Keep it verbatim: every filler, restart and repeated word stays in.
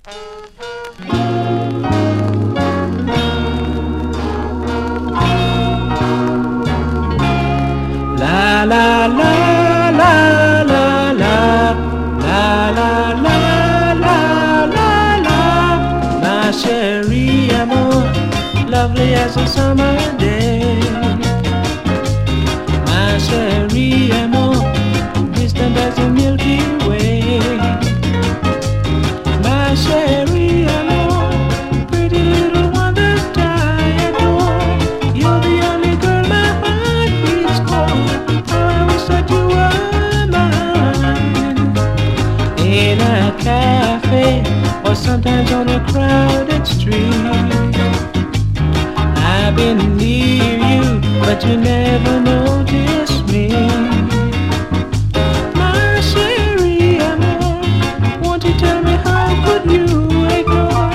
La la la la la la la la la la la la. My chérie amour, lovely as a summer day. My chérie amour, distant as the Milky Way. My chérie amour, pretty little one that I adore. You're the only girl my heart beats for. How I wish that you were mine. In a cafe or sometimes on a crowded street, I've been near you, but you never noticed me. My chérie amour, won't you tell me how could you ignore